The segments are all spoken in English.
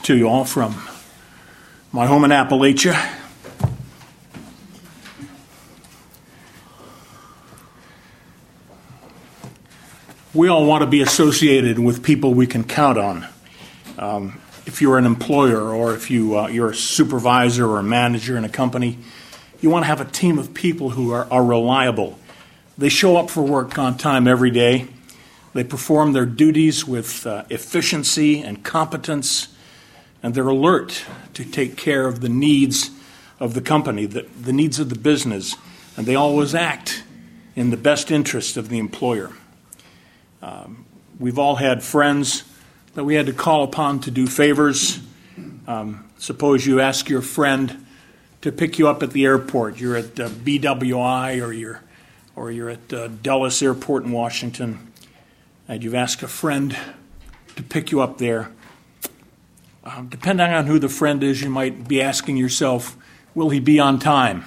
to you all from my home in Appalachia. We all want to be associated with people we can count on. If you're an employer or if you're a supervisor or a manager in a company, you want to have a team of people who are reliable. They show up for work on time every day. They perform their duties with efficiency and competence, and they're alert to take care of the needs of the company, the needs of the business, and they always act in the best interest of the employer. We've all had friends that we had to call upon to do favors. Suppose you ask your friend to pick you up at the airport. You're at BWI or you're at Dulles Airport in Washington, and you've asked a friend to pick you up there. Depending on who the friend is, you might be asking yourself, will he be on time?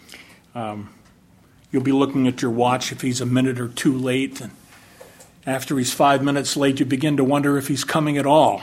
You'll be looking at your watch if he's a minute or two late, and after he's 5 minutes late, you begin to wonder if he's coming at all.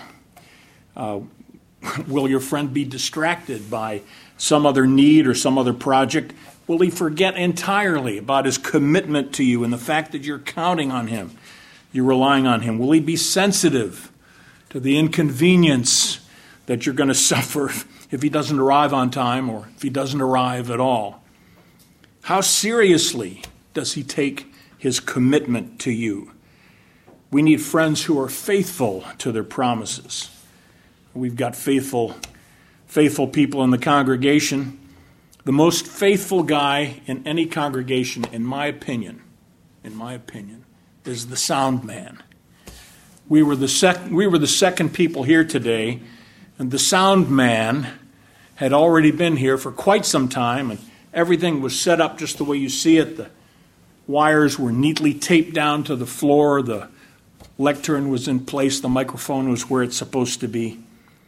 Will your friend be distracted by some other need or some other project? Will he forget entirely about his commitment to you and the fact that you're counting on him, you're relying on him? Will he be sensitive to the inconvenience that you're going to suffer if he doesn't arrive on time or if he doesn't arrive at all? How seriously does he take his commitment to you? We need friends who are faithful to their promises. We've got faithful people in the congregation. The most faithful guy in any congregation, in my opinion, is the sound man. We were the second people here today, and the sound man had already been here for quite some time, and everything was set up just the way you see it. The wires were neatly taped down to the floor. The lectern was in place. The microphone was where it's supposed to be.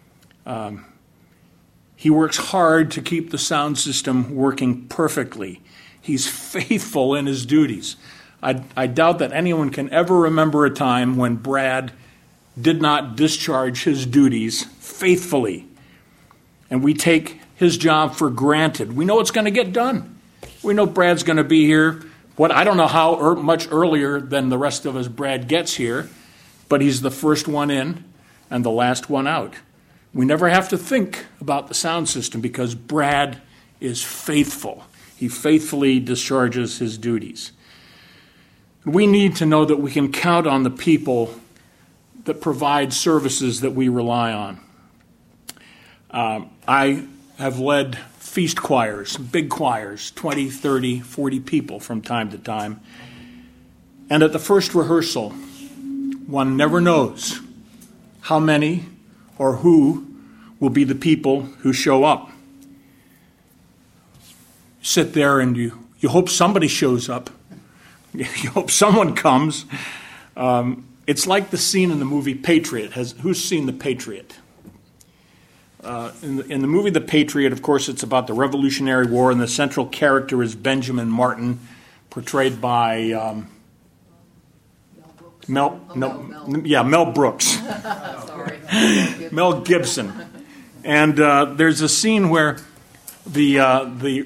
He works hard to keep the sound system working perfectly. He's faithful in his duties. I doubt that anyone can ever remember a time when Brad did not discharge his duties faithfully. And we take his job for granted. We know it's going to get done. We know Brad's going to be here. I don't know how much earlier than the rest of us Brad gets here, but he's the first one in and the last one out. We never have to think about the sound system because Brad is faithful. He faithfully discharges his duties. We need to know that we can count on the people that provide services that we rely on. I have led feast choirs, big choirs, 20, 30, 40 people from time to time. And at the first rehearsal, one never knows how many or who will be the people who show up. You sit there and you hope somebody shows up. You hope someone comes. It's like the scene in the movie Patriot. Who's seen The Patriot? In the movie The Patriot, of course, it's about the Revolutionary War, and the central character is Benjamin Martin, portrayed by Mel Brooks. Sorry. Mel Gibson. And there's a scene where the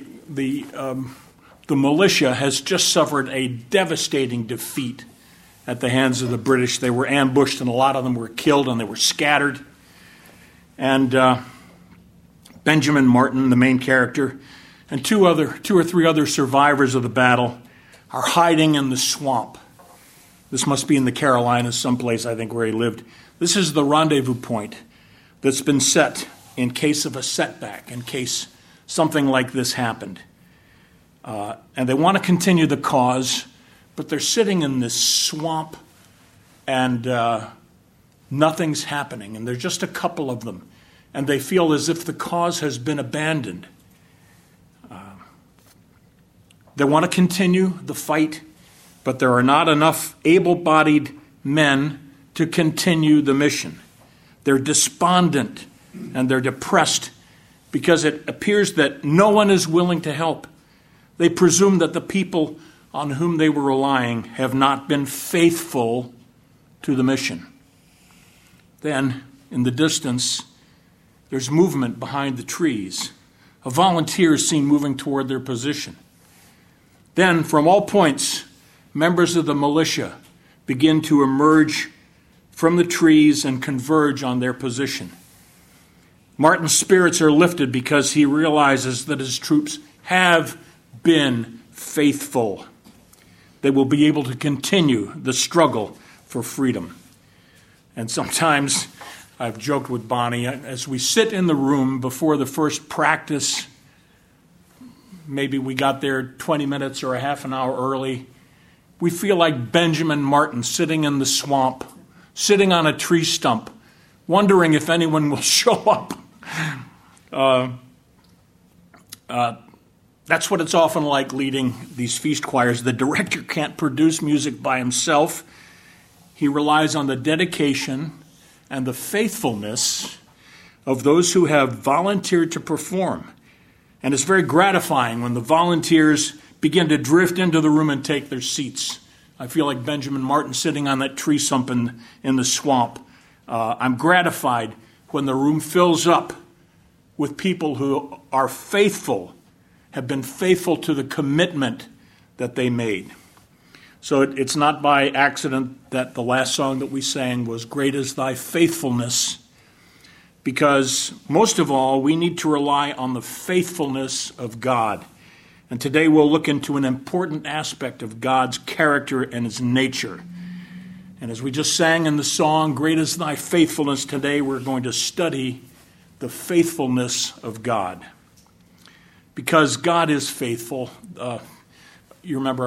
militia has just suffered a devastating defeat at the hands of the British. They were ambushed, and a lot of them were killed, and they were scattered. And Benjamin Martin, the main character, and two or three other survivors of the battle are hiding in the swamp. This must be in the Carolinas, someplace, I think, where he lived. This is the rendezvous point that's been set in case of a setback, in case something like this happened. And they want to continue the cause, but they're sitting in this swamp, and nothing's happening. And there's just a couple of them, and they feel as if the cause has been abandoned. They want to continue the fight, but there are not enough able-bodied men to continue the mission. They're despondent and they're depressed because it appears that no one is willing to help. They presume that the people on whom they were relying have not been faithful to the mission. Then, in the distance, there's movement behind the trees. A volunteer is seen moving toward their position. Then, from all points, members of the militia begin to emerge from the trees and converge on their position. Martin's spirits are lifted because he realizes that his troops have been faithful. They will be able to continue the struggle for freedom. And sometimes I've joked with Bonnie, as we sit in the room before the first practice, maybe we got there 20 minutes or a half an hour early, we feel like Benjamin Martin sitting in the swamp, sitting on a tree stump, wondering if anyone will show up. That's what it's often like leading these feast choirs. The director can't produce music by himself. He relies on the dedication and the faithfulness of those who have volunteered to perform. And it's very gratifying when the volunteers begin to drift into the room and take their seats. I feel like Benjamin Martin sitting on that tree stump in the swamp. I'm gratified when the room fills up with people who are faithful, have been faithful to the commitment that they made. So it's not by accident that the last song that we sang was "Great is Thy Faithfulness," because most of all, we need to rely on the faithfulness of God. And today we'll look into an important aspect of God's character and his nature. And as we just sang in the song, "Great is Thy Faithfulness," today we're going to study the faithfulness of God. Because God is faithful. You remember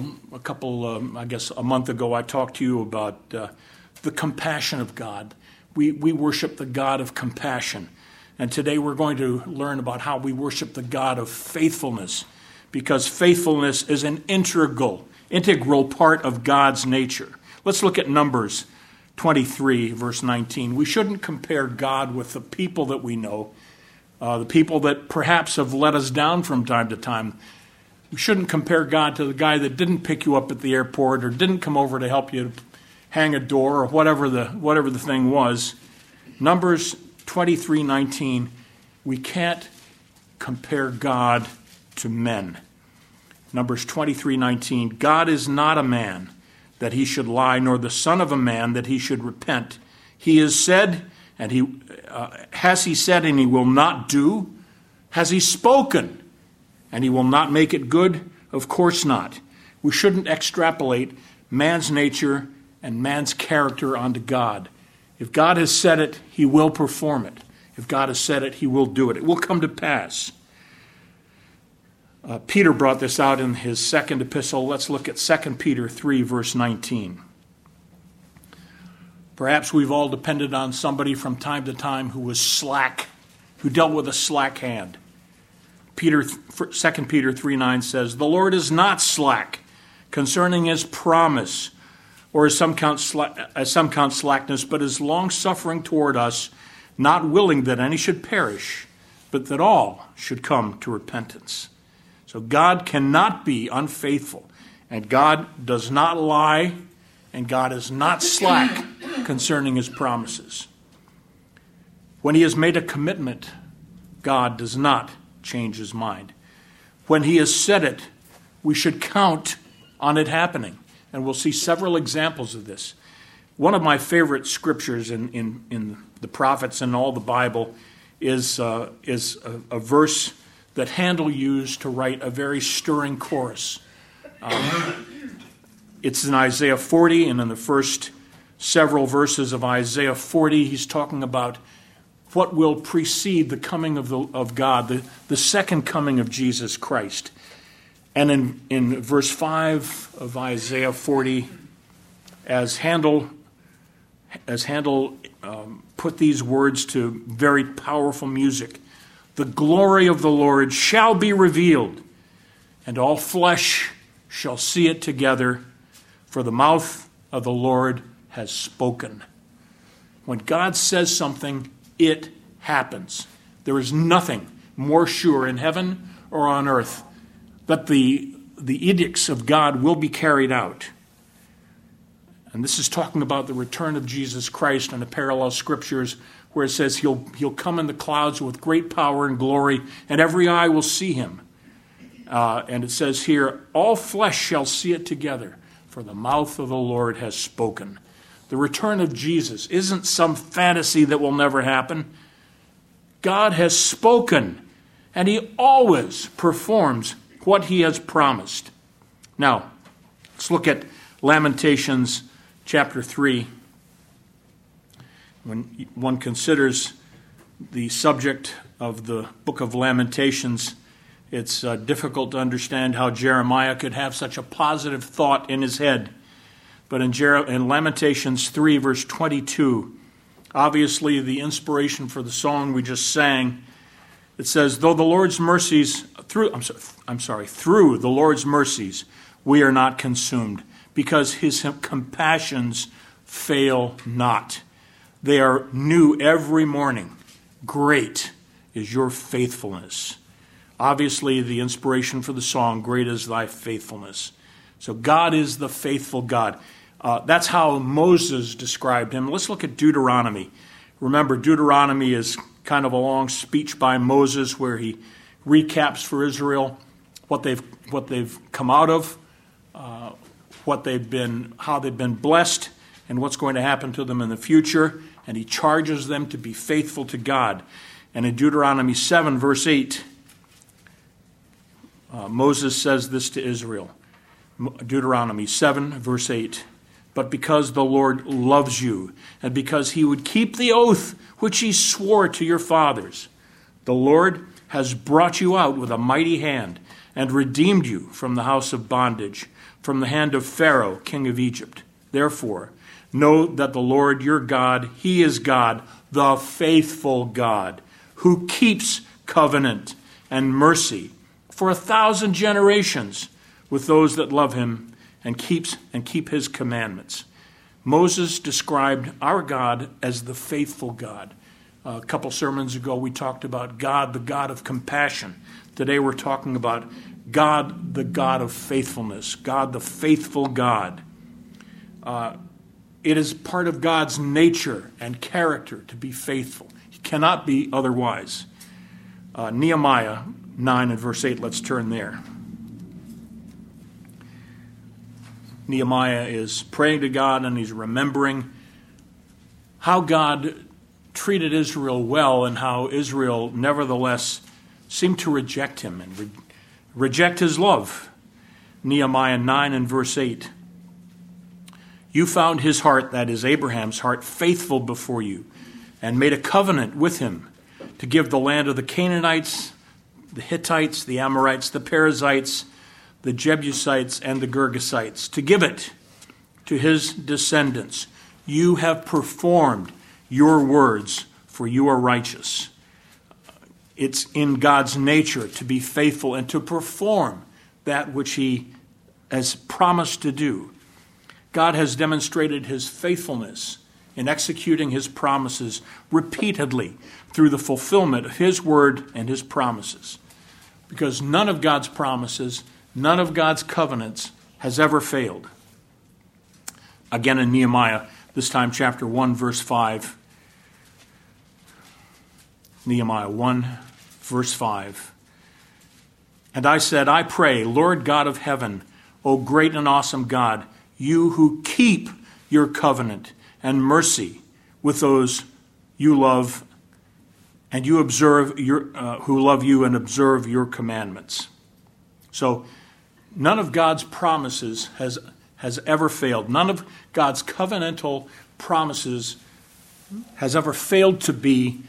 I guess a month ago, I talked to you about the compassion of God. We worship the God of compassion. And today we're going to learn about how we worship the God of faithfulness, because faithfulness is an integral part of God's nature. Let's look at Numbers 23, verse 19. We shouldn't compare God with the people that we know, the people that perhaps have let us down from time to time. We shouldn't compare God to the guy that didn't pick you up at the airport or didn't come over to help you hang a door or whatever the thing was. Numbers 23:19. We can't compare God to men. Numbers 23:19. God is not a man that he should lie, nor the son of a man that he should repent. He has said, and has he said, and he will not do? Has he spoken, and he will not make it good? Of course not. We shouldn't extrapolate man's nature and man's character onto God. If God has said it, he will perform it. If God has said it, he will do it. It will come to pass. Peter brought this out in his second epistle. Let's look at 2 Peter 3, verse 19. Perhaps we've all depended on somebody from time to time who was slack, who dealt with a slack hand. 2 Peter 3:9 says, "The Lord is not slack concerning his promise, or as some count slackness, but is long-suffering toward us, not willing that any should perish, but that all should come to repentance." So God cannot be unfaithful, and God does not lie, and God is not slack concerning his promises. When he has made a commitment, God does not change his mind. When he has said it, we should count on it happening. And we'll see several examples of this. One of my favorite scriptures in the prophets and all the Bible is a verse that Handel used to write a very stirring chorus. It's in Isaiah 40, and in the first several verses of Isaiah 40, he's talking about what will precede the coming of God, the second coming of Jesus Christ. And in verse 5 of Isaiah 40, as Handel put these words to very powerful music, "The glory of the Lord shall be revealed, and all flesh shall see it together, for the mouth of the Lord has spoken." When God says something, it happens. There is nothing more sure in heaven or on earth that the edicts of God will be carried out. And this is talking about the return of Jesus Christ, and the parallel scriptures where it says he'll come in the clouds with great power and glory, and every eye will see him. And it says here, all flesh shall see it together, for the mouth of the Lord has spoken. The return of Jesus isn't some fantasy that will never happen. God has spoken, and he always performs what he has promised. Now, let's look at Lamentations chapter 3. When one considers the subject of the book of Lamentations, it's difficult to understand how Jeremiah could have such a positive thought in his head. But in Lamentations 3, verse 22, obviously the inspiration for the song we just sang, it says, through the Lord's mercies, we are not consumed, because his compassions fail not. They are new every morning. Great is your faithfulness. Obviously, the inspiration for the song, great is thy faithfulness. So God is the faithful God. That's how Moses described him. Let's look at Deuteronomy. Remember, Deuteronomy is kind of a long speech by Moses where he recaps for Israel what they've come out of, how they've been blessed, and what's going to happen to them in the future. And he charges them to be faithful to God. And in Deuteronomy 7, verse 8, Moses says this to Israel. Deuteronomy 7, verse 8. But because the Lord loves you, and because he would keep the oath which he swore to your fathers, the Lord has brought you out with a mighty hand and redeemed you from the house of bondage, from the hand of Pharaoh, king of Egypt. Therefore, know that the Lord your God, he is God, the faithful God, who keeps covenant and mercy for 1,000 generations with those that love him and keep his commandments. Moses described our God as the faithful God. A couple sermons ago we talked about God, the God of compassion. Today we're talking about God, the God of faithfulness, God, the faithful God. It is part of God's nature and character to be faithful. He cannot be otherwise. Nehemiah 9 and verse 8, let's turn there. Nehemiah is praying to God and he's remembering how God treated Israel well and how Israel nevertheless seemed to reject him and reject his love. Nehemiah 9 and verse 8. You found his heart, that is Abraham's heart, faithful before you, and made a covenant with him to give the land of the Canaanites, the Hittites, the Amorites, the Perizzites, the Jebusites, and the Girgasites, to give it to his descendants. You have performed your words, for you are righteous. It's in God's nature to be faithful and to perform that which he has promised to do. God has demonstrated his faithfulness in executing his promises repeatedly through the fulfillment of his word and his promises. Because none of God's promises, none of God's covenants has ever failed. Again in Nehemiah, this time chapter 1, verse 5. Nehemiah 1, verse 5. And I said, I pray, Lord God of heaven, O great and awesome God, you who keep your covenant and mercy with those you love, and you observe who love you and observe your commandments. So none of God's promises has ever failed. None of God's covenantal promises has ever failed to be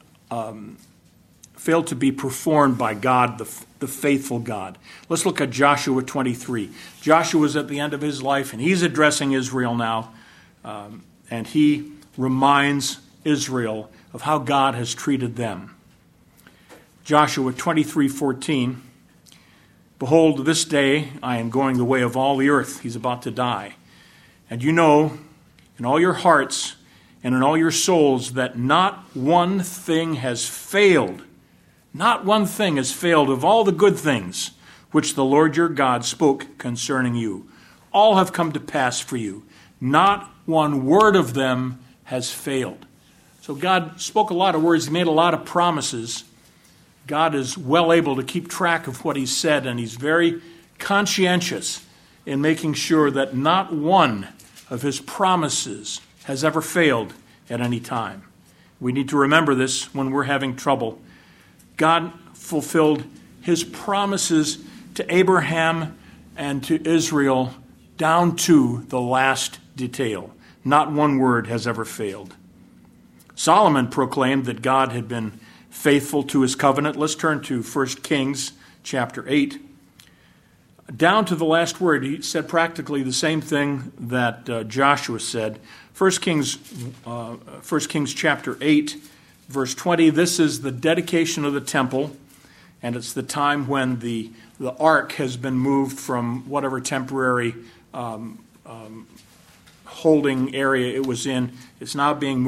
performed by God, the faithful God. Let's look at Joshua 23. Joshua's at the end of his life, and he's addressing Israel now, and he reminds Israel of how God has treated them. Joshua 23:14. Behold, this day I am going the way of all the earth. He's about to die. And you know in all your hearts and in all your souls that not one thing has failed. Not one thing has failed of all the good things which the Lord your God spoke concerning you. All have come to pass for you. Not one word of them has failed. So God spoke a lot of words. He made a lot of promises. God is well able to keep track of what he said, and he's very conscientious in making sure that not one of his promises has ever failed at any time. We need to remember this when we're having trouble. God fulfilled his promises to Abraham and to Israel down to the last detail. Not one word has ever failed. Solomon proclaimed that God had been faithful to his covenant. Let's turn to 1 Kings chapter 8. Down to the last word, he said practically the same thing that Joshua said. 1 Kings chapter 8, verse 20, this is the dedication of the temple, and it's the time when the ark has been moved from whatever temporary holding area it was in. It's now being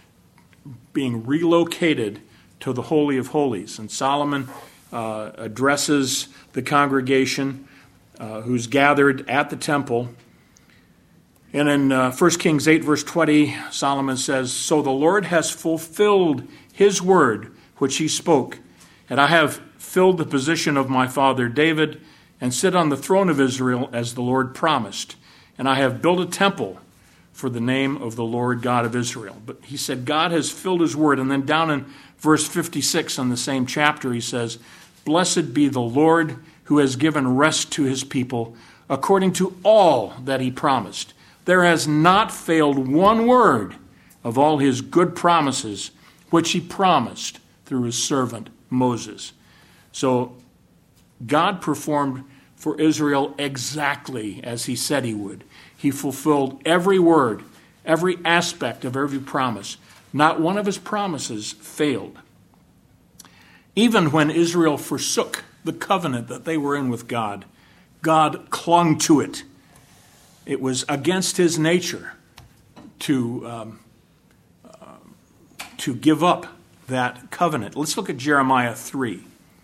relocated to the Holy of Holies. And Solomon addresses the congregation who's gathered at the temple. And in 1 Kings 8, verse 20, Solomon says, "So the Lord has fulfilled his word which he spoke, and I have filled the position of my father David and sit on the throne of Israel as the Lord promised. And I have built a temple for the name of the Lord God of Israel." But he said God has filled his word. And then down in verse 56 in the same chapter, he says, "Blessed be the Lord who has given rest to his people according to all that he promised. There has not failed one word of all his good promises, which he promised through his servant Moses." So God performed for Israel exactly as he said he would. He fulfilled every word, every aspect of every promise. Not one of his promises failed. Even when Israel forsook the covenant that they were in with God, God clung to it. It was against his nature to give up that covenant. Let's look at Jeremiah 3.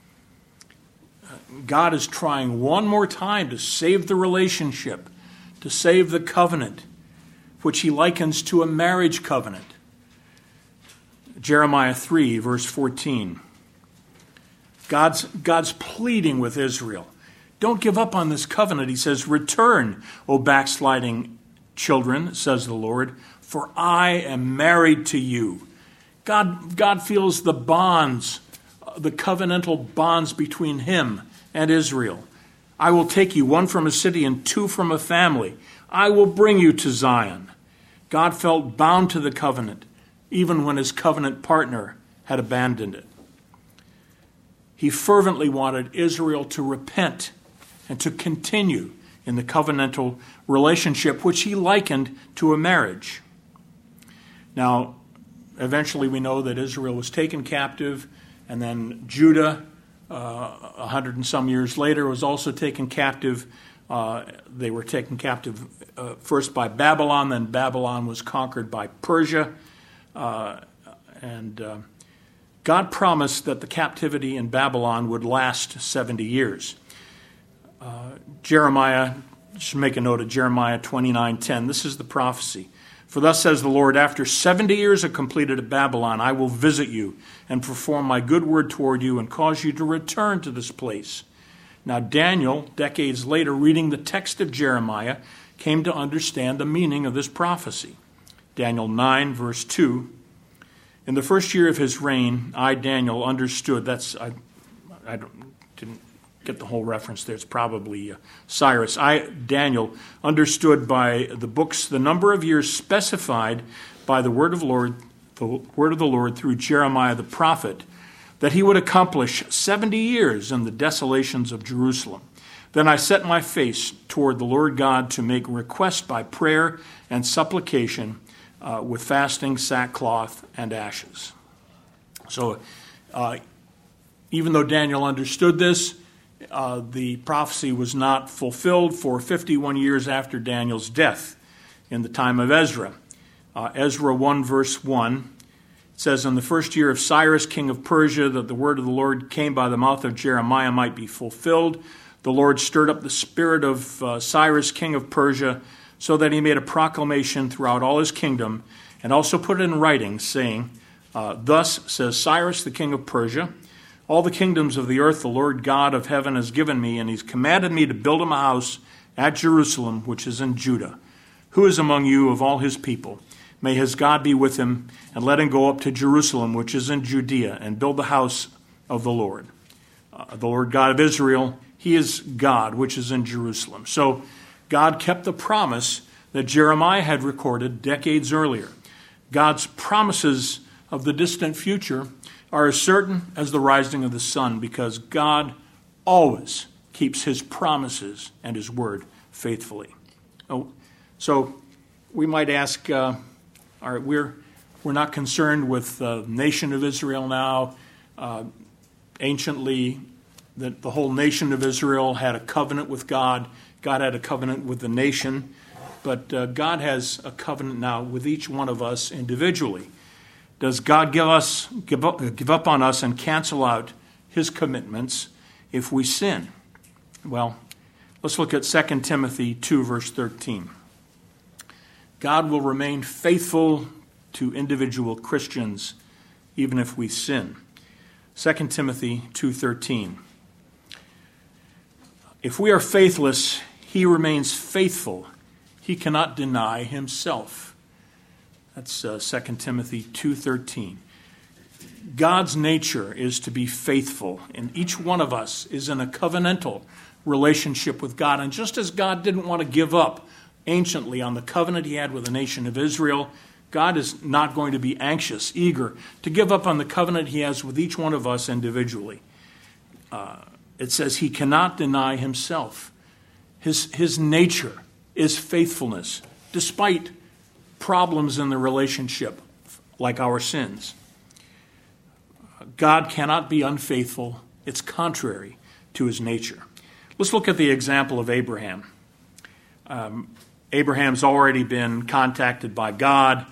God is trying one more time to save the relationship, to save the covenant, which he likens to a marriage covenant. Jeremiah 3, verse 14. God's pleading with Israel. Don't give up on this covenant. He says, "Return, O backsliding children, says the Lord, for I am married to you." God feels the bonds, the covenantal bonds between him and Israel. "I will take you, one from a city and two from a family. I will bring you to Zion." God felt bound to the covenant, even when his covenant partner had abandoned it. He fervently wanted Israel to repent and to continue in the covenantal relationship, which he likened to a marriage. Now, eventually we know that Israel was taken captive, and then Judah, 100 and some years later, was also taken captive. They were taken captive first by Babylon, then Babylon was conquered by Persia, and God promised that the captivity in Babylon would last 70 years. Jeremiah, you should make a note of Jeremiah 29:10. This is the prophecy. "For thus says the Lord, after 70 years are completed at Babylon, I will visit you and perform my good word toward you and cause you to return to this place." Now Daniel, decades later, reading the text of Jeremiah, came to understand the meaning of this prophecy. Daniel 9, verse 2. "In the first year of his reign, I, Daniel, understood," I didn't get the whole reference there, it's probably Cyrus. "I, Daniel, understood by the books the number of years specified by the word of the Lord through Jeremiah the prophet, that he would accomplish 70 years in the desolations of Jerusalem. Then I set my face toward the Lord God to make request by prayer and supplication with fasting, sackcloth, and ashes." So even though Daniel understood this, the prophecy was not fulfilled for 51 years after Daniel's death in the time of Ezra. Ezra 1, verse 1, it says, "In the first year of Cyrus, king of Persia, that the word of the Lord came by the mouth of Jeremiah might be fulfilled, the Lord stirred up the spirit of Cyrus, king of Persia, so that he made a proclamation throughout all his kingdom and also put it in writing, saying, Thus says Cyrus the king of Persia, all the kingdoms of the earth the Lord God of heaven has given me, and he's commanded me to build him a house at Jerusalem, which is in Judah. Who is among you of all his people? May his God be with him, and let him go up to Jerusalem, which is in Judea, and build the house of the Lord God of Israel. He is God, which is in Jerusalem. So God kept the promise that Jeremiah had recorded decades earlier. God's promises of the distant future are as certain as the rising of the sun, because God always keeps his promises and his word faithfully. So we might ask, we're not concerned with the nation of Israel now. Anciently, the whole nation of Israel had a covenant with God. God had a covenant with the nation. But God has a covenant now with each one of us individually. Does God give up on us and cancel out his commitments if we sin? Well, let's look at 2 Timothy 2, verse 13. God will remain faithful to individual Christians even if we sin. 2 Timothy 2:13. If we are faithless, he remains faithful. He cannot deny himself. That's 2 Timothy 2:13. God's nature is to be faithful, and each one of us is in a covenantal relationship with God. And just as God didn't want to give up anciently on the covenant he had with the nation of Israel, God is not going to be anxious, eager to give up on the covenant he has with each one of us individually. It says he cannot deny himself. His nature is faithfulness, despite problems in the relationship, like our sins. God cannot be unfaithful. It's contrary to his nature. Let's look at the example of Abraham. Abraham's already been contacted by God.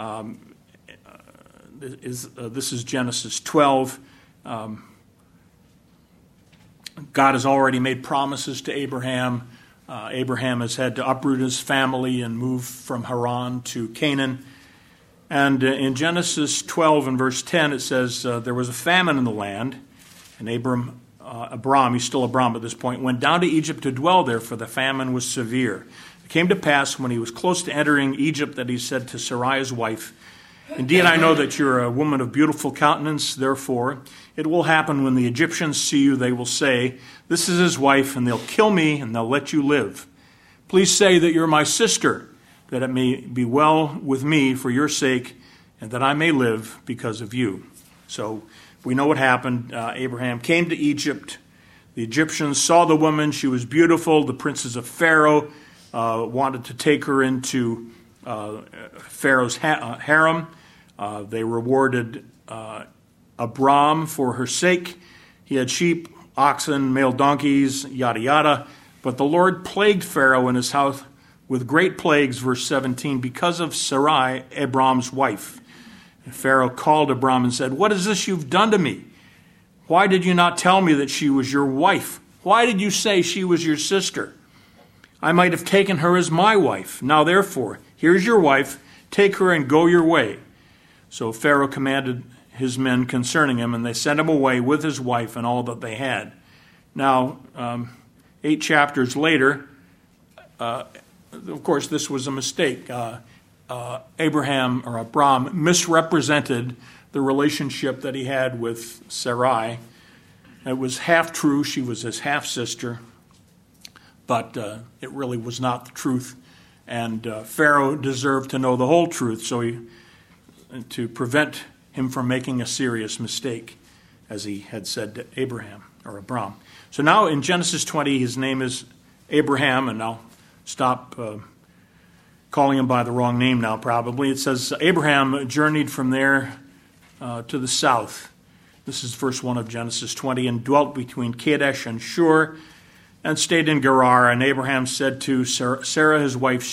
This is Genesis 12. God has already made promises to Abraham. Abraham has had to uproot his family and move from Haran to Canaan. And in Genesis 12 and verse 10, it says, there was a famine in the land, and Abram, he's still Abram at this point, went down to Egypt to dwell there, for the famine was severe. It came to pass, when he was close to entering Egypt, that he said to Sarai his wife, Indeed, I know that you're a woman of beautiful countenance, therefore it will happen when the Egyptians see you, they will say, This is his wife, and they'll kill me, and they'll let you live. Please say that you're my sister, that it may be well with me for your sake, and that I may live because of you. So we know what happened. Abraham came to Egypt. The Egyptians saw the woman. She was beautiful. The princes of Pharaoh wanted to take her into Pharaoh's harem. They rewarded Abram for her sake. He had sheep, oxen, male donkeys, yada, yada. But the Lord plagued Pharaoh and his house with great plagues, verse 17, because of Sarai, Abram's wife. And Pharaoh called Abram and said, What is this you've done to me? Why did you not tell me that she was your wife? Why did you say she was your sister? I might have taken her as my wife. Now therefore, here's your wife. Take her and go your way. So Pharaoh commanded his men concerning him, and they sent him away with his wife and all that they had. Now, 8 chapters later, of course, this was a mistake. Abram misrepresented the relationship that he had with Sarai. It was half true. She was his half-sister, but it really was not the truth. And Pharaoh deserved to know the whole truth, so to prevent him from making a serious mistake, as he had said to Abram. So now in Genesis 20, his name is Abraham, and I'll stop calling him by the wrong name now probably. It says, Abraham journeyed from there to the south. This is verse 1 of Genesis 20, and dwelt between Kadesh and Shur, and stayed in Gerar. And Abraham said to Sarah his wife,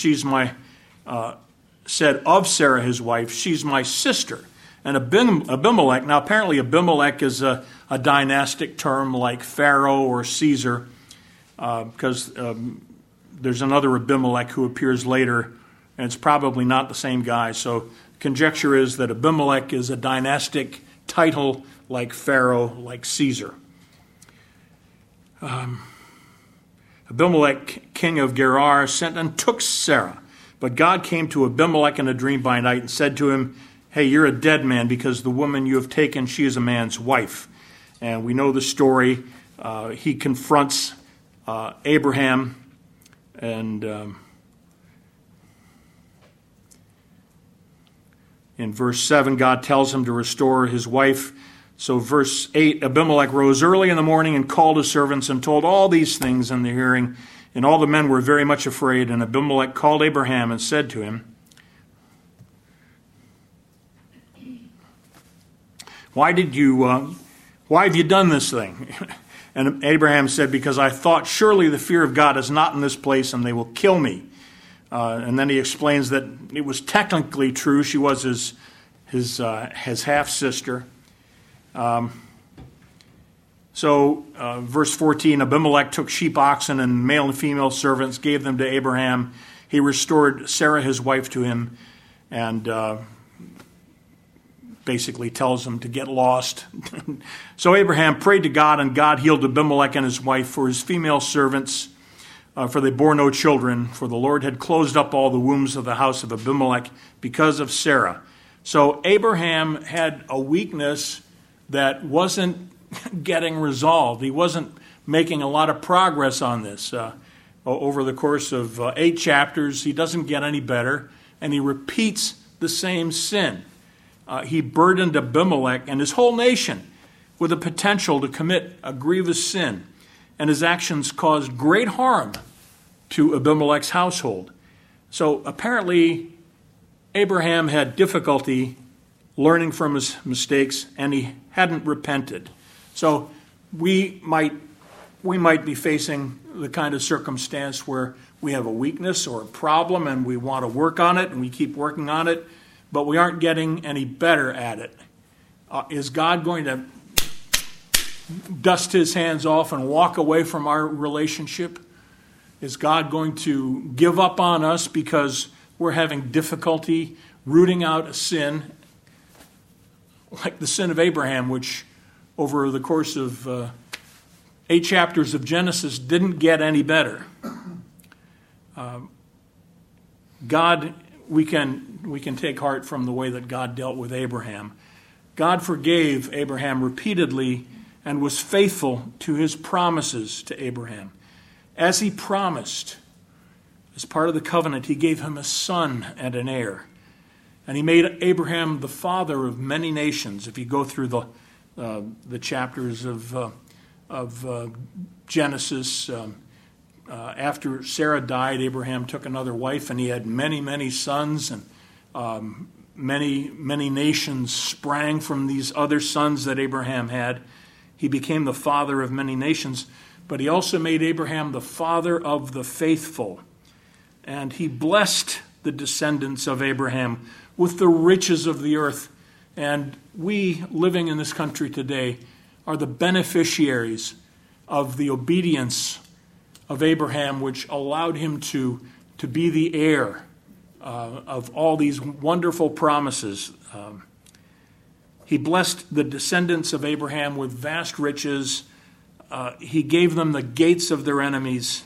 said of Sarah his wife, she's my sister. And Abimelech, now apparently Abimelech is a dynastic term like Pharaoh or Caesar, because there's another Abimelech who appears later, and it's probably not the same guy. So conjecture is that Abimelech is a dynastic title like Pharaoh, like Caesar. Abimelech, king of Gerar, sent and took Sarah. But God came to Abimelech in a dream by night and said to him, "Hey, you're a dead man because the woman you have taken, she is a man's wife." And we know the story. He confronts Abraham, and in verse 7, God tells him to restore his wife. So verse 8, Abimelech rose early in the morning and called his servants and told all these things in the hearing. And all the men were very much afraid. And Abimelech called Abraham and said to him, why have you done this thing? And Abraham said, because I thought surely the fear of God is not in this place and they will kill me. And then he explains that it was technically true. She was his half-sister. Verse 14, Abimelech took sheep, oxen, and male and female servants, gave them to Abraham. He restored Sarah, his wife, to him, and basically tells him to get lost. So Abraham prayed to God, and God healed Abimelech and his wife. For his female servants, for they bore no children, for the Lord had closed up all the wombs of the house of Abimelech because of Sarah. So Abraham had a weakness that wasn't getting resolved. He wasn't making a lot of progress on this. Over the course of 8 chapters, he doesn't get any better, and he repeats the same sin. He burdened Abimelech and his whole nation with the potential to commit a grievous sin, and his actions caused great harm to Abimelech's household. So apparently, Abraham had difficulty learning from his mistakes, and he hadn't repented. So we might be facing the kind of circumstance where we have a weakness or a problem and we want to work on it, and we keep working on it, but we aren't getting any better at it. Is God going to dust his hands off and walk away from our relationship? Is God going to give up on us because we're having difficulty rooting out a sin like the sin of Abraham, which over the course of 8 chapters of Genesis didn't get any better? We can take heart from the way that God dealt with Abraham. God forgave Abraham repeatedly and was faithful to his promises to Abraham. As he promised, as part of the covenant, he gave him a son and an heir. And he made Abraham the father of many nations. If you go through the chapters of Genesis, after Sarah died, Abraham took another wife, and he had many, many sons, and many nations sprang from these other sons that Abraham had. He became the father of many nations, but he also made Abraham the father of the faithful. And he blessed the descendants of Abraham with the riches of the earth. And we, living in this country today, are the beneficiaries of the obedience of Abraham, which allowed him to be the heir of all these wonderful promises. He blessed the descendants of Abraham with vast riches. He gave them the gates of their enemies,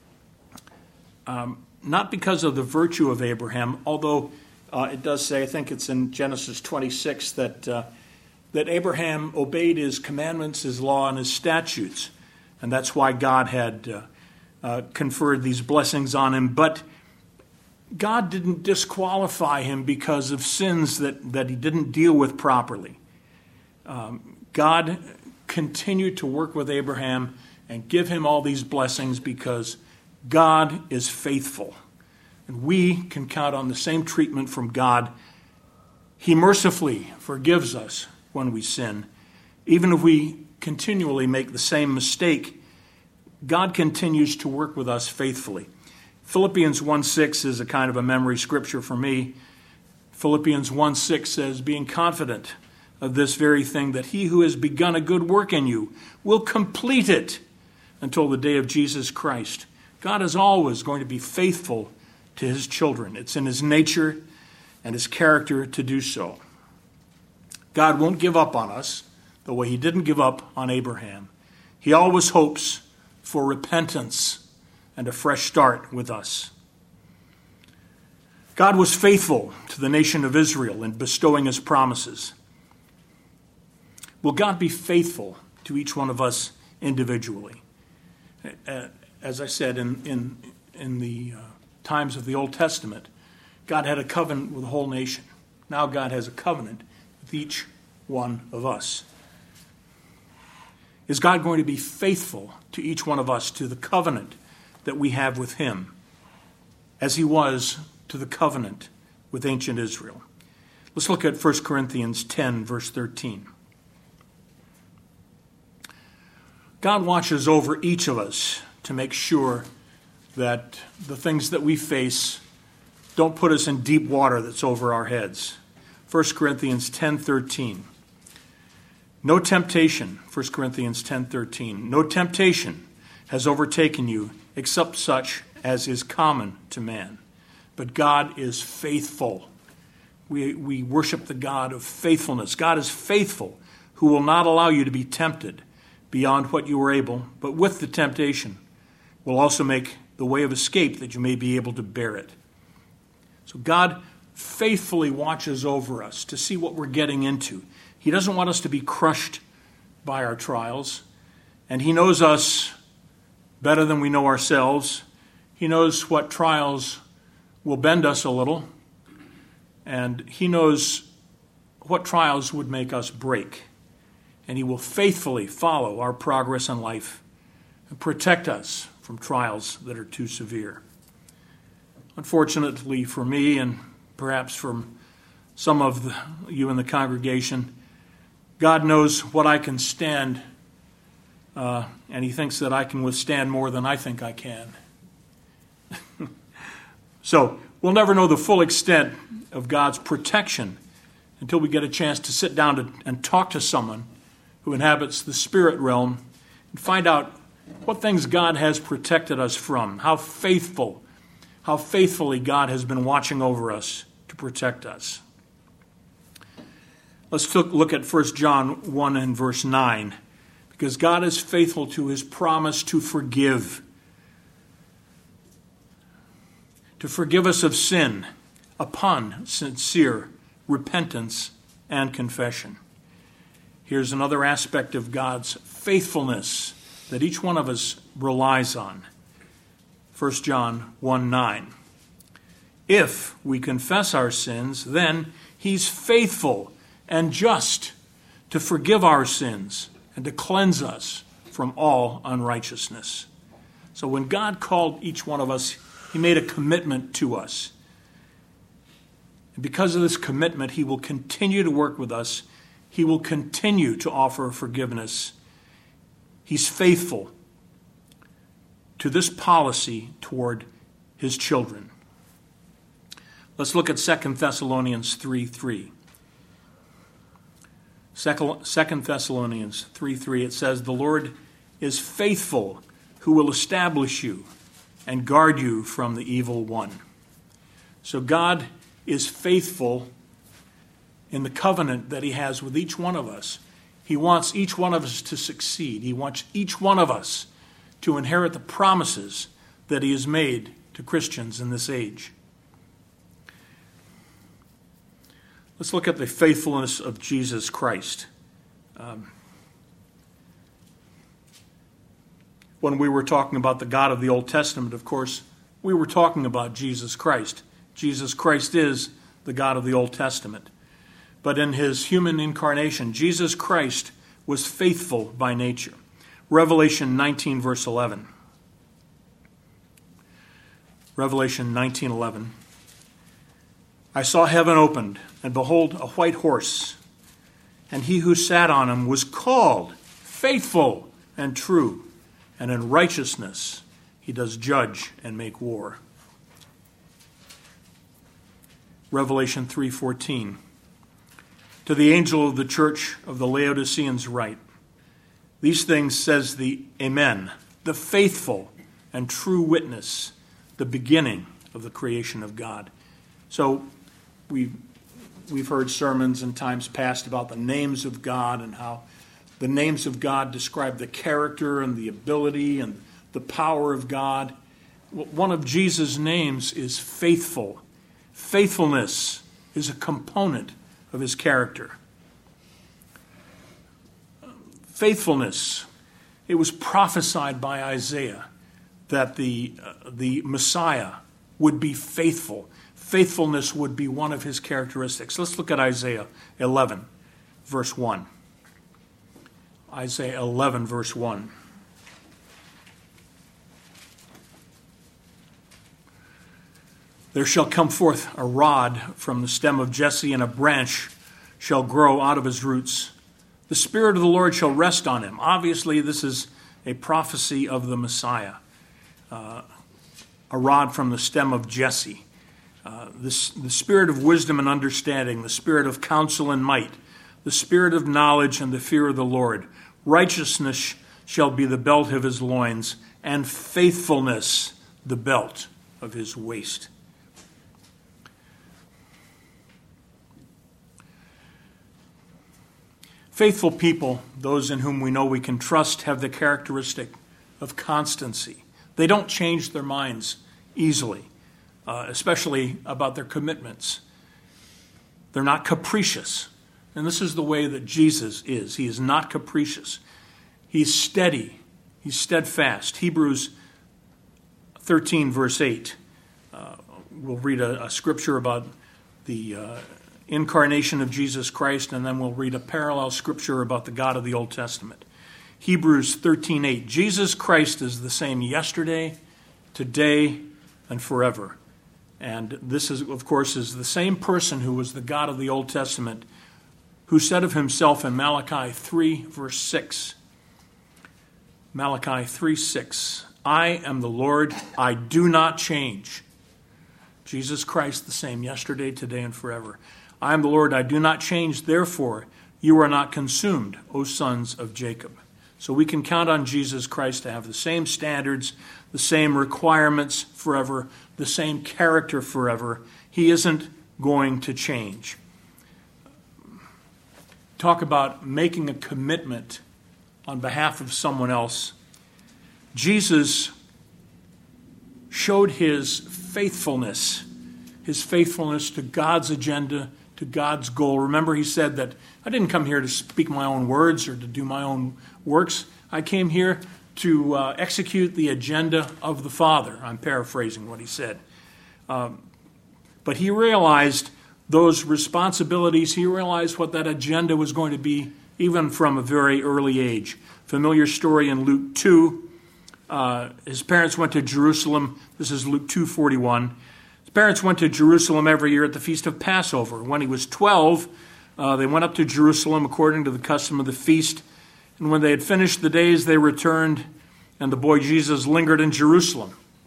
not because of the virtue of Abraham, although it does say, I think it's in Genesis 26, that Abraham obeyed his commandments, his law, and his statutes. And that's why God had conferred these blessings on him. But God didn't disqualify him because of sins that he didn't deal with properly. God continued to work with Abraham and give him all these blessings because God is faithful. And we can count on the same treatment from God. He mercifully forgives us when we sin. Even if we continually make the same mistake, God continues to work with us faithfully. Philippians 1:6 is a kind of a memory scripture for me. Philippians 1:6 says, being confident of this very thing, that he who has begun a good work in you will complete it until the day of Jesus Christ. God is always going to be faithful to his children. It's in his nature. and his character to do so. God won't give up on us the way he didn't give up on Abraham. He always hopes for repentance and a fresh start with us. God was faithful to the nation of Israel in bestowing his promises. Will God be faithful to each one of us individually? As I said, in the times of the Old Testament, God had a covenant with the whole nation. Now God has a covenant with each one of us. Is God going to be faithful to each one of us, to the covenant that we have with him, as he was to the covenant with ancient Israel? Let's look at 1 Corinthians 10, verse 13. God watches over each of us to make sure that the things that we face don't put us in deep water that's over our heads. 1 Corinthians 10:13. No temptation, 1 Corinthians 10:13. No temptation has overtaken you except such as is common to man. But God is faithful. We worship the God of faithfulness. God is faithful, who will not allow you to be tempted beyond what you are able, but with the temptation will also make the way of escape that you may be able to bear it. So God faithfully watches over us to see what we're getting into. He doesn't want us to be crushed by our trials, and he knows us better than we know ourselves. He knows what trials will bend us a little, and he knows what trials would make us break. And he will faithfully follow our progress in life and protect us from trials that are too severe. Unfortunately for me, and perhaps for some of you in the congregation, God knows what I can stand, and he thinks that I can withstand more than I think I can. So we'll never know the full extent of God's protection until we get a chance to sit down and talk to someone who inhabits the spirit realm and find out what things God has protected us from, how faithfully God has been watching over us to protect us. Let's look at 1 John 1 and verse 9, because God is faithful to his promise to forgive us of sin upon sincere repentance and confession. Here's another aspect of God's faithfulness that each one of us relies on. 1 John 1:9. If we confess our sins, then he's faithful and just to forgive our sins and to cleanse us from all unrighteousness. So when God called each one of us, he made a commitment to us. And because of this commitment, he will continue to work with us. He will continue to offer forgiveness. He's faithful to this policy toward his children. Let's look at 2 Thessalonians 3:3. 2 Thessalonians 3:3, it says, "The Lord is faithful, who will establish you and guard you from the evil one." So God is faithful in the covenant that he has with each one of us. He wants each one of us to succeed. He wants each one of us to inherit the promises that he has made to Christians in this age. Let's look at the faithfulness of Jesus Christ. When we were talking about the God of the Old Testament, of course, we were talking about Jesus Christ. Jesus Christ is the God of the Old Testament. But in his human incarnation, Jesus Christ was faithful by nature. Revelation 19, verse 11. Revelation 19:11. I saw heaven opened, and behold, a white horse, and he who sat on him was called Faithful and True, and in righteousness he does judge and make war. Revelation 3:14. To the angel of the church of the Laodiceans write, these things says the Amen, the faithful and true witness, the beginning of the creation of God. So we've heard sermons in times past about the names of God and how the names of God describe the character and the ability and the power of God. One of Jesus' names is faithful. Faithfulness is a component of his character. Faithfulness. It was prophesied by Isaiah that the Messiah would be faithful. Faithfulness would be one of his characteristics. Let's look at Isaiah 11, verse 1. Isaiah 11, verse 1. There shall come forth a rod from the stem of Jesse, and a branch shall grow out of his roots. The Spirit of the Lord shall rest on him. Obviously, this is a prophecy of the Messiah. A rod from the stem of Jesse. The spirit of wisdom and understanding, the spirit of counsel and might, the spirit of knowledge and the fear of the Lord. Righteousness shall be the belt of his loins, and faithfulness the belt of his waist. Faithful people, those in whom we know we can trust, have the characteristic of constancy. They don't change their minds easily, especially about their commitments. They're not capricious. And this is the way that Jesus is. He is not capricious. He's steady. He's steadfast. Hebrews 13, verse 8. We'll read a scripture about the incarnation of Jesus Christ, and then we'll read a parallel scripture about the God of the Old Testament. Hebrews 13:8. Jesus Christ is the same yesterday, today, and forever. And this is, of course, is the same person who was the God of the Old Testament, who said of himself in Malachi 3, verse 6. Malachi 3:6. I am the Lord, I do not change. Jesus Christ the same yesterday, today, and forever. I am the Lord, I do not change, therefore you are not consumed, O sons of Jacob. So we can count on Jesus Christ to have the same standards, the same requirements forever, the same character forever. He isn't going to change. Talk about making a commitment on behalf of someone else. Jesus showed his faithfulness to God's agenda, to God's goal. Remember, he said that I didn't come here to speak my own words or to do my own works. I came here to execute the agenda of the Father. I'm paraphrasing what he said. But he realized those responsibilities. He realized what that agenda was going to be, even from a very early age. Familiar story in Luke 2. His parents went to Jerusalem. This is Luke 2:41. His parents went to Jerusalem every year at the Feast of Passover. When he was 12, they went up to Jerusalem according to the custom of the feast. And when they had finished the days, they returned, and the boy Jesus lingered in Jerusalem.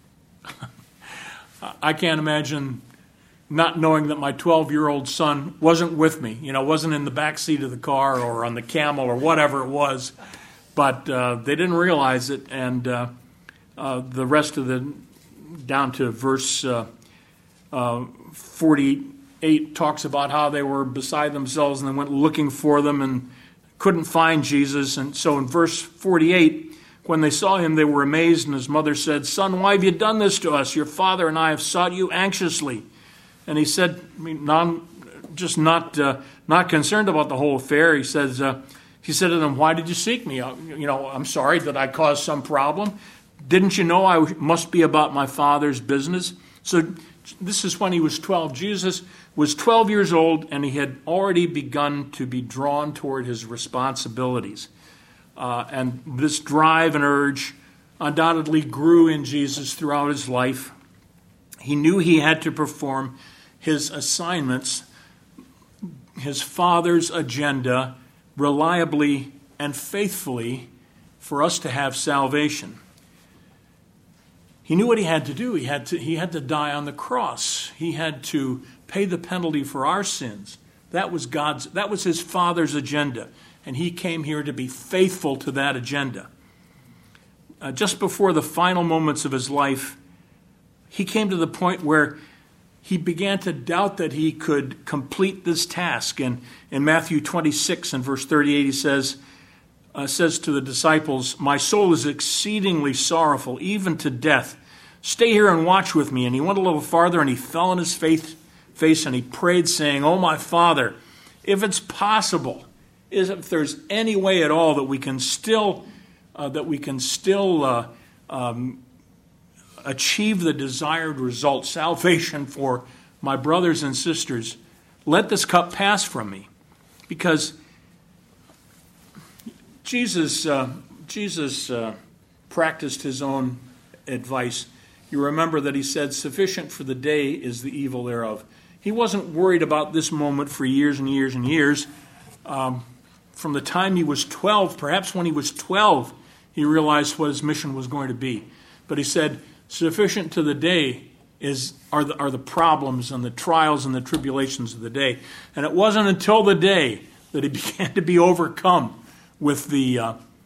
I can't imagine not knowing that my 12-year-old son wasn't with me, wasn't in the back seat of the car or on the camel or whatever it was. But they didn't realize it, and the rest of down to verse 48 talks about how they were beside themselves and they went looking for them and couldn't find Jesus. And so in verse 48, when they saw him, they were amazed, and his mother said, "Son, why have you done this to us? Your father and I have sought you anxiously." And he said, not concerned about the whole affair, he said to them, "Why did you seek me? I'm sorry that I caused some problem. Didn't you know I must be about my Father's business?" So this is when he was 12. Jesus was 12 years old, and he had already begun to be drawn toward his responsibilities. And this drive and urge undoubtedly grew in Jesus throughout his life. He knew he had to perform his assignments, his Father's agenda, reliably and faithfully for us to have salvation. He knew what he had to do. He had to die on the cross. He had to pay the penalty for our sins. That was his Father's agenda, and he came here to be faithful to that agenda. Just before the final moments of his life, he came to the point where he began to doubt that he could complete this task. And in Matthew 26 and verse 38, he says to the disciples, "My soul is exceedingly sorrowful, even to death. Stay here and watch with me." And he went a little farther, and he fell on his face and he prayed, saying, "Oh, my Father, if it's possible, if there's any way at all that we can still achieve the desired result, salvation for my brothers and sisters, let this cup pass from me." Because Jesus practiced his own advice. You remember that he said, "Sufficient for the day is the evil thereof." He wasn't worried about this moment for years and years and years. From the time he was 12, perhaps when he was 12, he realized what his mission was going to be. But he said, sufficient to the day are the problems and the trials and the tribulations of the day. And it wasn't until the day that he began to be overcome with the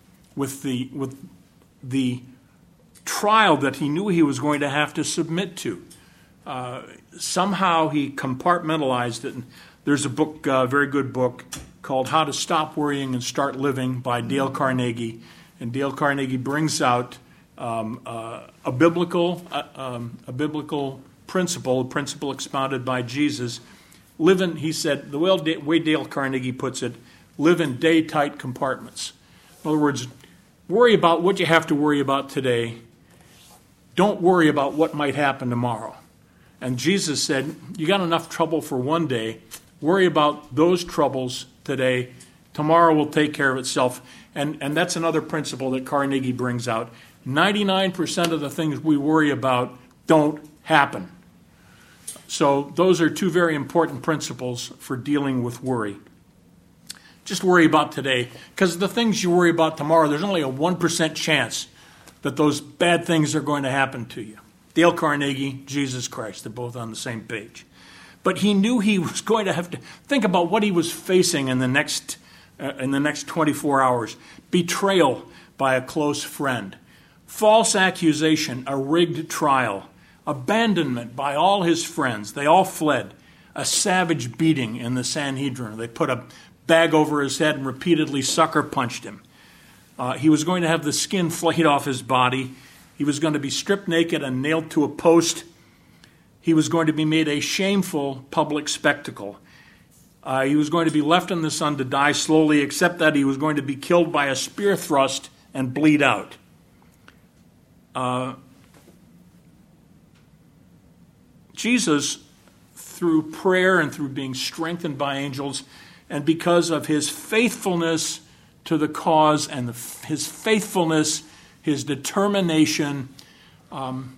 trial that he knew he was going to have to submit to. Somehow he compartmentalized it. And there's a book, a very good book, called How to Stop Worrying and Start Living by Dale Carnegie. And Dale Carnegie brings out a biblical principle, a principle expounded by Jesus. He said, the way Dale Carnegie puts it, live in day-tight compartments. In other words, worry about what you have to worry about today. Don't worry about what might happen tomorrow. And Jesus said, you got enough trouble for one day. Worry about those troubles today. Tomorrow will take care of itself. And that's another principle that Carnegie brings out. 99% of the things we worry about don't happen. So those are two very important principles for dealing with worry. Just worry about today. Because the things you worry about tomorrow, there's only a 1% chance that those bad things are going to happen to you. Dale Carnegie, Jesus Christ, they're both on the same page. But he knew he was going to have to think about what he was facing in the next 24 hours. Betrayal by a close friend. False accusation, a rigged trial. Abandonment by all his friends. They all fled. A savage beating in the Sanhedrin. They put a bag over his head and repeatedly sucker punched him. He was going to have the skin flayed off his body. He was going to be stripped naked and nailed to a post. He was going to be made a shameful public spectacle. He was going to be left in the sun to die slowly, except that he was going to be killed by a spear thrust and bleed out. Jesus, through prayer and through being strengthened by angels, and because of his faithfulness to the cause and his faithfulness, his determination, and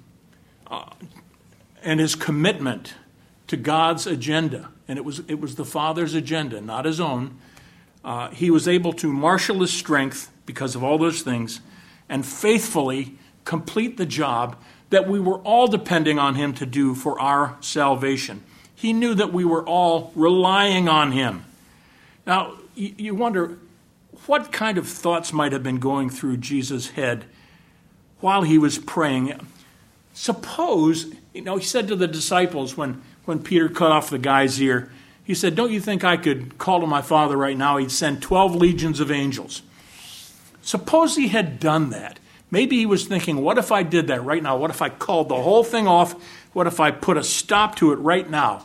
his commitment to God's agenda, and it was the Father's agenda, not his own, he was able to marshal his strength because of all those things and faithfully complete the job that we were all depending on him to do for our salvation. He knew that we were all relying on him. Now, you wonder, what kind of thoughts might have been going through Jesus' head while he was praying? Suppose, he said to the disciples when Peter cut off the guy's ear, he said, don't you think I could call to my Father right now? He'd send 12 legions of angels. Suppose he had done that. Maybe he was thinking, what if I did that right now? What if I called the whole thing off? What if I put a stop to it right now?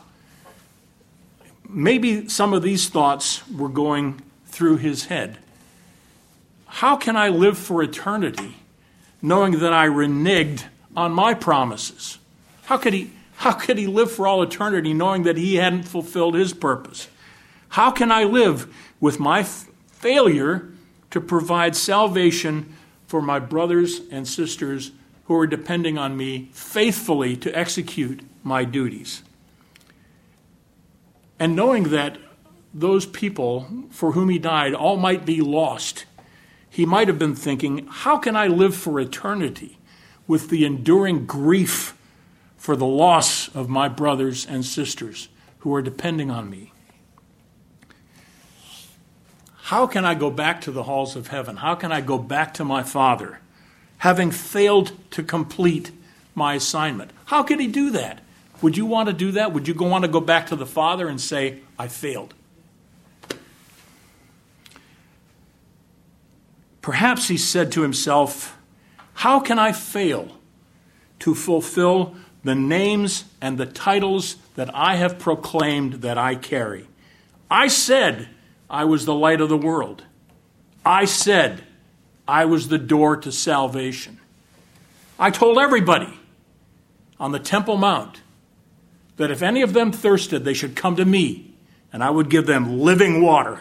Maybe some of these thoughts were going through his head. How can I live for eternity knowing that I reneged on my promises? How could he live for all eternity knowing that he hadn't fulfilled his purpose? How can I live with my failure to provide salvation for my brothers and sisters who are depending on me faithfully to execute my duties? And knowing that those people for whom he died all might be lost, he might have been thinking, how can I live for eternity with the enduring grief for the loss of my brothers and sisters who are depending on me? How can I go back to the halls of heaven? How can I go back to my Father, having failed to complete my assignment? How could he do that? Would you want to do that? Would you want to go back to the Father and say, I failed? Perhaps he said to himself, how can I fail to fulfill the names and the titles that I have proclaimed that I carry? I said I was the light of the world. I said I was the door to salvation. I told everybody on the Temple Mount that if any of them thirsted, they should come to me, and I would give them living water.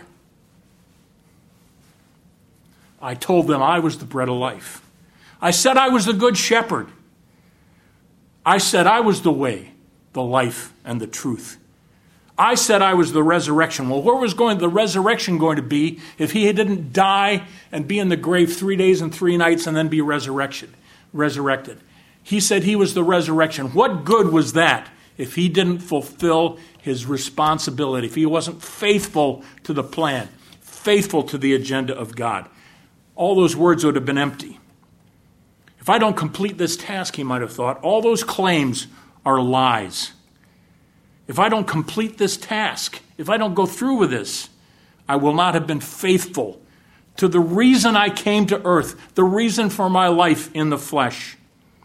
I told them I was the bread of life. I said I was the good shepherd. I said I was the way, the life, and the truth. I said I was the resurrection. Well, where was the resurrection going to be if he didn't die and be in the grave 3 days and 3 nights and then be resurrected? He said he was the resurrection. What good was that if he didn't fulfill his responsibility, if he wasn't faithful to the plan, faithful to the agenda of God? All those words would have been empty. If I don't complete this task, he might have thought, all those claims are lies. If I don't complete this task, if I don't go through with this, I will not have been faithful to the reason I came to earth, the reason for my life in the flesh.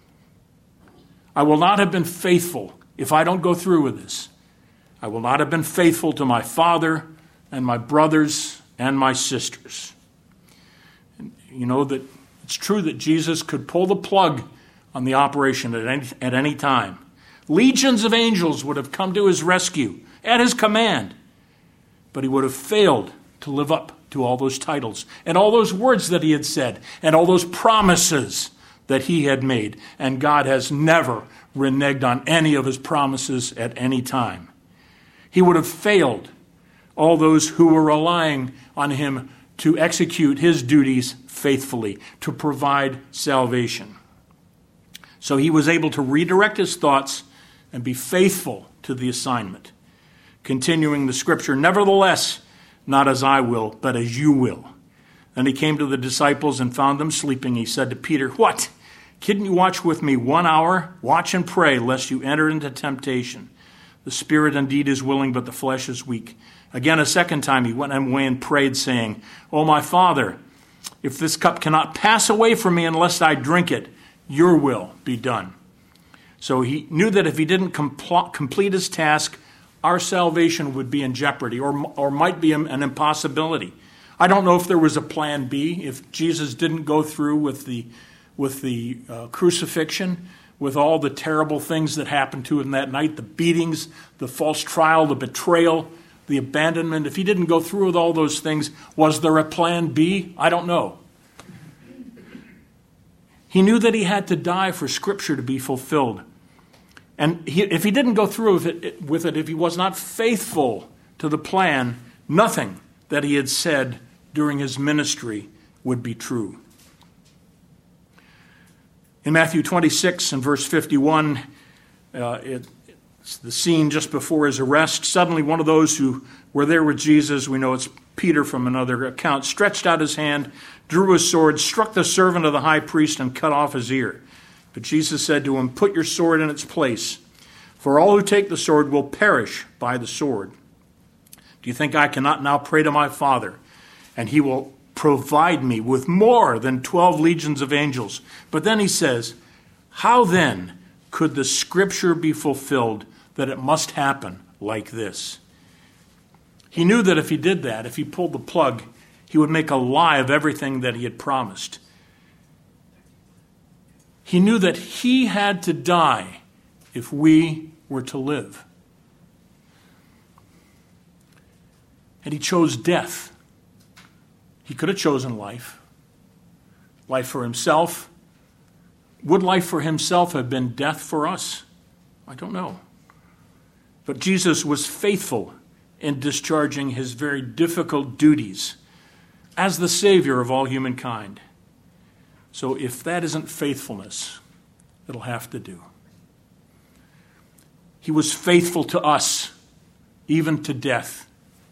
I will not have been faithful if I don't go through with this. I will not have been faithful to my father and my brothers and my sisters. And you know that it's true that Jesus could pull the plug on the operation at any time. Legions of angels would have come to his rescue at his command, but he would have failed to live up to all those titles and all those words that he had said and all those promises that he had made. And God has never reneged on any of his promises at any time. He would have failed all those who were relying on him to execute his duties faithfully, to provide salvation. So he was able to redirect his thoughts and be faithful to the assignment. Continuing the scripture, nevertheless, not as I will, but as you will. Then he came to the disciples and found them sleeping. He said to Peter, what? Couldn't you watch with me 1 hour? Watch and pray, lest you enter into temptation. The spirit indeed is willing, but the flesh is weak. Again, a second time he went away and prayed, saying, O my Father, if this cup cannot pass away from me unless I drink it, your will be done. So he knew that if he didn't complete his task, our salvation would be in jeopardy or might be an impossibility. I don't know if there was a plan B, if Jesus didn't go through with the crucifixion, with all the terrible things that happened to him that night, the beatings, the false trial, the betrayal, the abandonment. If he didn't go through with all those things, was there a plan B? I don't know. He knew that he had to die for Scripture to be fulfilled. And if he didn't go through with it, if he was not faithful to the plan, nothing that he had said during his ministry would be true. In Matthew 26 and verse 51, it's the scene just before his arrest. Suddenly one of those who were there with Jesus, we know it's Peter from another account, stretched out his hand, drew his sword, struck the servant of the high priest, and cut off his ear. But Jesus said to him, put your sword in its place, for all who take the sword will perish by the sword. Do you think I cannot now pray to my Father, and he will provide me with more than 12 legions of angels? But then he says, how then could the Scripture be fulfilled that it must happen like this? He knew that if he did that, if he pulled the plug, he would make a lie of everything that he had promised. He knew that he had to die if we were to live. And he chose death. He could have chosen life. Life for himself. Would life for himself have been death for us? I don't know. But Jesus was faithful in discharging his very difficult duties as the Savior of all humankind. So if that isn't faithfulness, it'll have to do. He was faithful to us, even to death.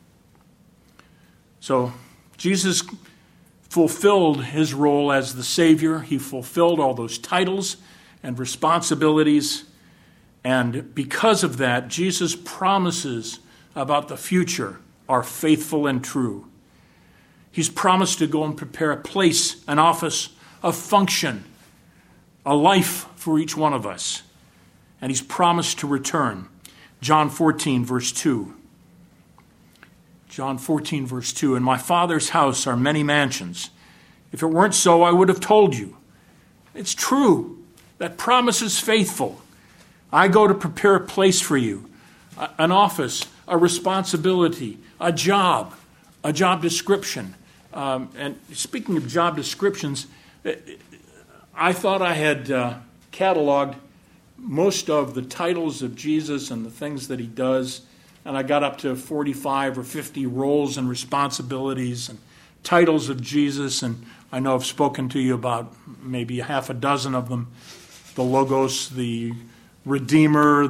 So Jesus fulfilled his role as the Savior. He fulfilled all those titles and responsibilities. And because of that, Jesus' promises about the future are faithful and true. He's promised to go and prepare a place, an office, a function, a life for each one of us. And he's promised to return. John 14, verse 2. John 14, verse 2. In my Father's house are many mansions. If it weren't so, I would have told you. It's true. That promise is faithful. I go to prepare a place for you, an office, a responsibility, a job description. And speaking of job descriptions, I thought I had cataloged most of the titles of Jesus and the things that he does, and I got up to 45 or 50 roles and responsibilities and titles of Jesus, and I know I've spoken to you about maybe half a dozen of them. The Logos, the Redeemer,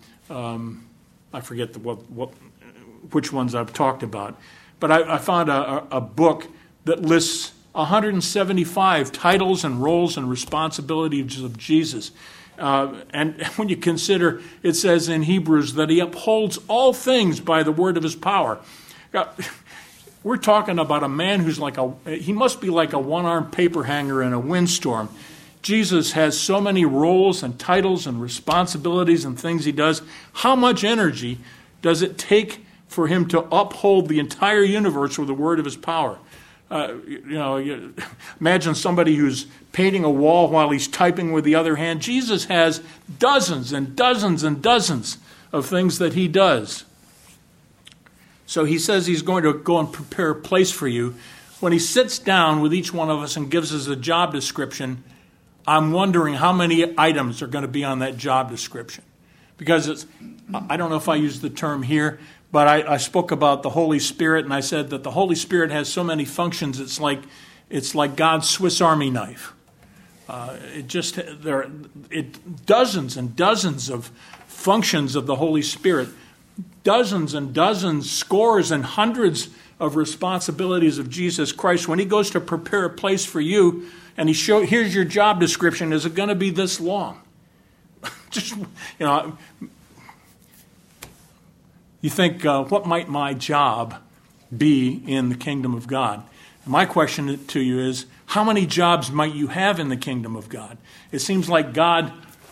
I forget which ones I've talked about. But I found a book that lists 175 titles and roles and responsibilities of Jesus. And when you consider, it says in Hebrews that he upholds all things by the word of his power. We're talking about a man who's he must be like a one-armed paper hanger in a windstorm. Jesus has so many roles and titles and responsibilities and things he does. How much energy does it take for him to uphold the entire universe with the word of his power? Imagine somebody who's painting a wall while he's typing with the other hand. Jesus has dozens and dozens and dozens of things that he does. So he says he's going to go and prepare a place for you. When he sits down with each one of us and gives us a job description, I'm wondering how many items are going to be on that job description. Because I don't know if I used the term here, but I spoke about the Holy Spirit, and I said that the Holy Spirit has so many functions, it's like God's Swiss Army knife. Dozens and dozens of functions of the Holy Spirit, dozens and dozens, scores and hundreds of responsibilities of Jesus Christ. When he goes to prepare a place for you, and here's your job description, is it going to be this long? You think, what might my job be in the kingdom of God? And my question to you is, how many jobs might you have in the kingdom of God? It seems like God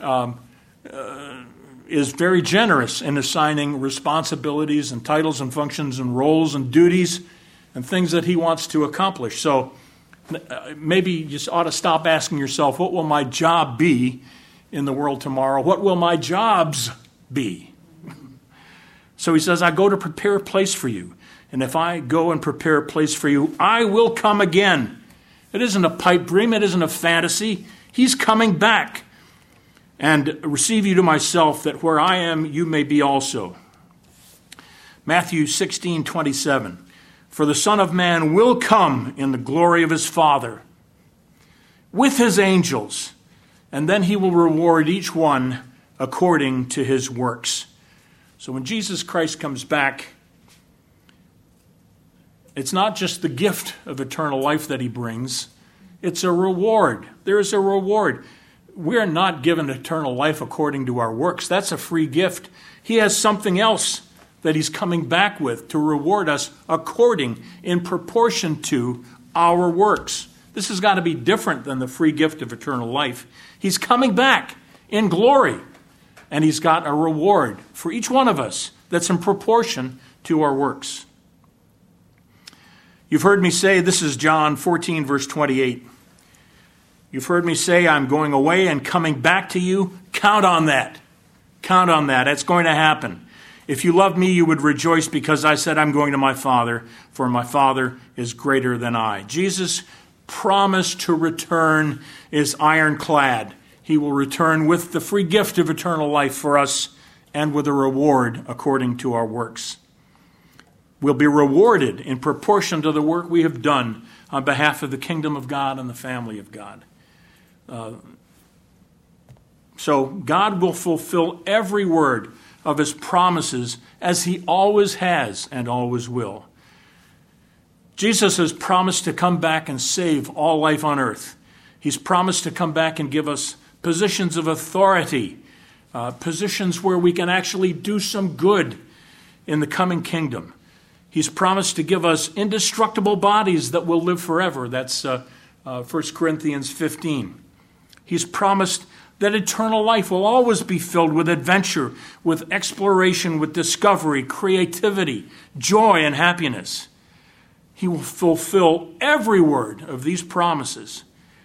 is very generous in assigning responsibilities and titles and functions and roles and duties and things that he wants to accomplish. So maybe you just ought to stop asking yourself, what will my job be in the world tomorrow? What will my jobs be? So he says, I go to prepare a place for you. And if I go and prepare a place for you, I will come again. It isn't a pipe dream. It isn't a fantasy. He's coming back and receive you to myself, that where I am, you may be also. Matthew 16:27. For the Son of Man will come in the glory of his Father with his angels, and then he will reward each one according to his works. So when Jesus Christ comes back, it's not just the gift of eternal life that he brings, it's a reward. There is a reward. We are not given eternal life according to our works. That's a free gift. He has something else that he's coming back with to reward us according, in proportion to our works. This has got to be different than the free gift of eternal life. He's coming back in glory, and he's got a reward for each one of us that's in proportion to our works. You've heard me say, this is John 14, verse 28. You've heard me say, I'm going away and coming back to you. Count on that. Count on that. It's going to happen. If you loved me, you would rejoice because I said I'm going to my Father, for my Father is greater than I. Jesus' promise to return is ironclad. He will return with the free gift of eternal life for us and with a reward according to our works. We'll be rewarded in proportion to the work we have done on behalf of the kingdom of God and the family of God. So God will fulfill every word of his promises as he always has and always will. Jesus has promised to come back and save all life on earth. He's promised to come back and give us positions of authority positions where we can actually do some good in the coming kingdom. He's promised to give us indestructible bodies that will live forever. That's 1 Corinthians 15. He's promised that eternal life will always be filled with adventure, with exploration, with discovery, creativity, joy, and happiness. He will fulfill every word of these promises.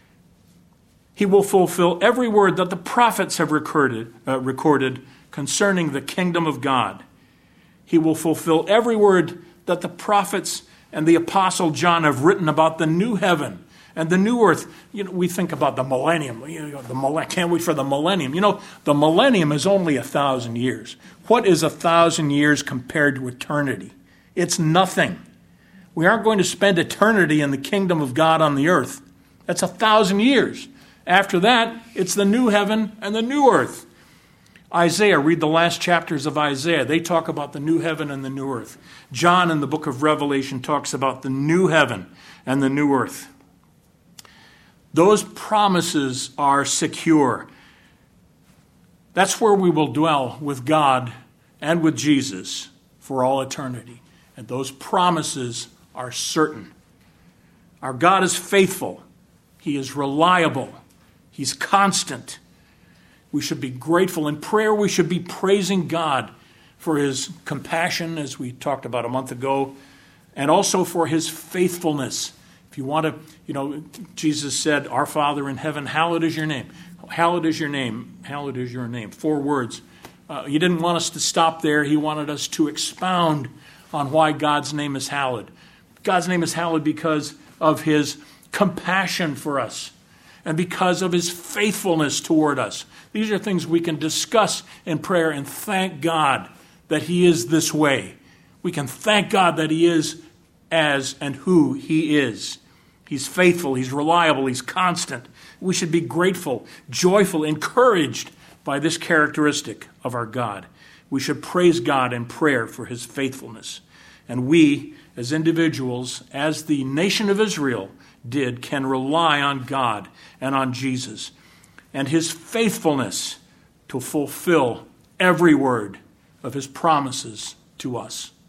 He will fulfill every word that the prophets have recorded concerning the kingdom of God. He will fulfill every word that the prophets and the Apostle John have written about the new heaven and the new earth. We think about the millennium. Can't wait for the millennium. The millennium is only 1,000 years. What is 1,000 years compared to eternity? It's nothing. We aren't going to spend eternity in the kingdom of God on the earth. That's 1,000 years. After that, it's the new heaven and the new earth. Isaiah, read the last chapters of Isaiah. They talk about the new heaven and the new earth. John in the book of Revelation talks about the new heaven and the new earth. Those promises are secure. That's where we will dwell with God and with Jesus for all eternity. And those promises are certain. Our God is faithful. He is reliable. He's constant. We should be grateful. In prayer, we should be praising God for his compassion, as we talked about a month ago, and also for his faithfulness. If you want to, Jesus said, "Our Father in heaven, hallowed is your name." Hallowed is your name. Hallowed is your name. 4 words. He didn't want us to stop there. He wanted us to expound on why God's name is hallowed. God's name is hallowed because of his compassion for us and because of his faithfulness toward us. These are things we can discuss in prayer and thank God that he is this way. We can thank God that he is as and who he is. He's faithful, he's reliable, he's constant. We should be grateful, joyful, encouraged by this characteristic of our God. We should praise God in prayer for his faithfulness. And we, as individuals, as the nation of Israel did, can rely on God and on Jesus and his faithfulness to fulfill every word of his promises to us.